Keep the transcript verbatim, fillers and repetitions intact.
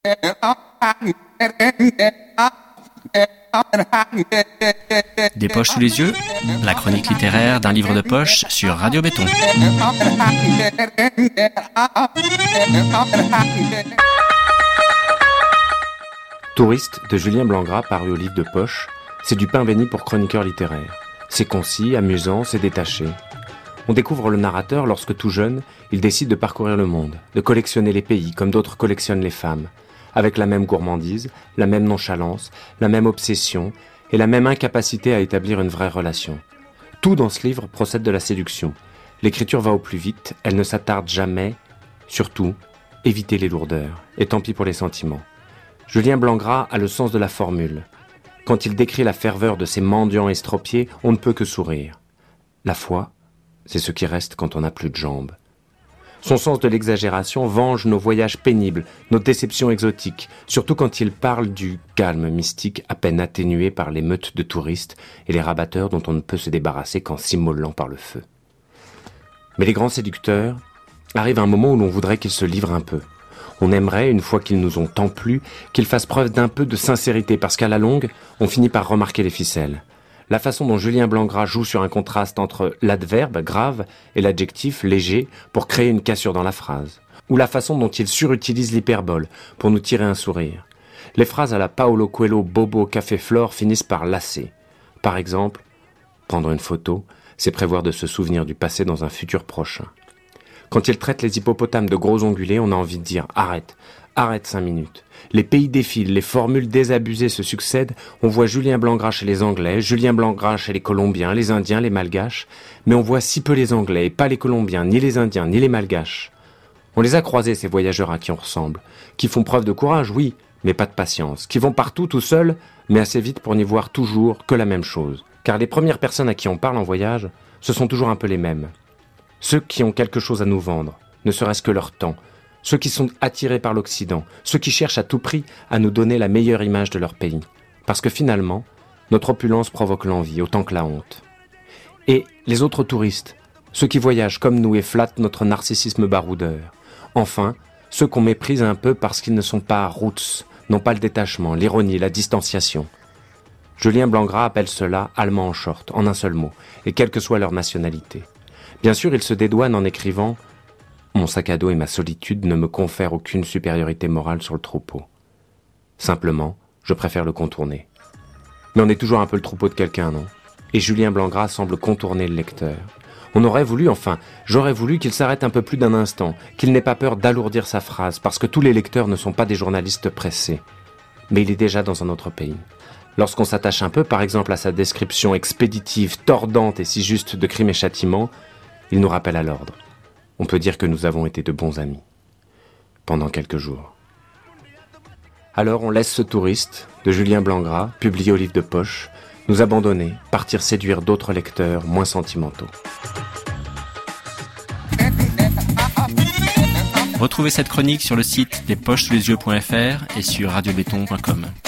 Des poches sous les yeux, la chronique littéraire d'un livre de poche sur Radio Béton. Touriste de Julien Blangras, paru au livre de poche, c'est du pain béni pour chroniqueur littéraire. C'est concis, amusant, c'est détaché. On découvre le narrateur lorsque tout jeune, il décide de parcourir le monde, de collectionner les pays comme d'autres collectionnent les femmes, avec la même gourmandise, la même nonchalance, la même obsession et la même incapacité à établir une vraie relation. Tout dans ce livre procède de la séduction. L'écriture va au plus vite, elle ne s'attarde jamais. Surtout, évitez les lourdeurs, et tant pis pour les sentiments. Julien Blangras a le sens de la formule. Quand il décrit la ferveur de ces mendiants estropiés, on ne peut que sourire. La foi, c'est ce qui reste quand on n'a plus de jambes. Son sens de l'exagération venge nos voyages pénibles, nos déceptions exotiques, surtout quand il parle du calme mystique à peine atténué par les meutes de touristes et les rabatteurs dont on ne peut se débarrasser qu'en s'immolant par le feu. Mais les grands séducteurs, arrive un moment où l'on voudrait qu'ils se livrent un peu. On aimerait, une fois qu'ils nous ont tant plu, qu'ils fassent preuve d'un peu de sincérité, parce qu'à la longue, on finit par remarquer les ficelles. La façon dont Julien Blangras joue sur un contraste entre l'adverbe grave et l'adjectif léger pour créer une cassure dans la phrase. Ou la façon dont il surutilise l'hyperbole pour nous tirer un sourire. Les phrases à la Paolo Coelho Bobo Café Flore finissent par lasser. Par exemple, prendre une photo, c'est prévoir de se souvenir du passé dans un futur prochain. Quand il traite les hippopotames de gros ongulés, on a envie de dire « arrête ». Arrête cinq minutes. Les pays défilent, les formules désabusées se succèdent, on voit Julien Blangras chez les Anglais, Julien Blangras chez les Colombiens, les Indiens, les Malgaches, mais on voit si peu les Anglais, et pas les Colombiens, ni les Indiens, ni les Malgaches. On les a croisés, ces voyageurs à qui on ressemble, qui font preuve de courage, oui, mais pas de patience, qui vont partout tout seuls, mais assez vite pour n'y voir toujours que la même chose. Car les premières personnes à qui on parle en voyage, ce sont toujours un peu les mêmes. Ceux qui ont quelque chose à nous vendre, ne serait-ce que leur temps, ceux qui sont attirés par l'Occident, ceux qui cherchent à tout prix à nous donner la meilleure image de leur pays. Parce que finalement, notre opulence provoque l'envie, autant que la honte. Et les autres touristes, ceux qui voyagent comme nous et flattent notre narcissisme baroudeur. Enfin, ceux qu'on méprise un peu parce qu'ils ne sont pas roots, n'ont pas le détachement, l'ironie, la distanciation. Julien Blangras appelle cela « allemand en short », en un seul mot, et quelle que soit leur nationalité. Bien sûr, il se dédouane en écrivant « Mon sac à dos et ma solitude ne me confèrent aucune supériorité morale sur le troupeau. Simplement, je préfère le contourner. » Mais on est toujours un peu le troupeau de quelqu'un, non ? Et Julien Blangras semble contourner le lecteur. On aurait voulu, enfin, j'aurais voulu qu'il s'arrête un peu plus d'un instant, qu'il n'ait pas peur d'alourdir sa phrase, parce que tous les lecteurs ne sont pas des journalistes pressés. Mais il est déjà dans un autre pays. Lorsqu'on s'attache un peu, par exemple, à sa description expéditive, tordante et si juste de Crime et Châtiment, il nous rappelle à l'ordre. On peut dire que nous avons été de bons amis. Pendant quelques jours. Alors on laisse ce touriste, de Julien Blangras, publié au livre de poche, nous abandonner, partir séduire d'autres lecteurs moins sentimentaux. Retrouvez cette chronique sur le site des poches sous les yeux point f r et sur radio béton point com.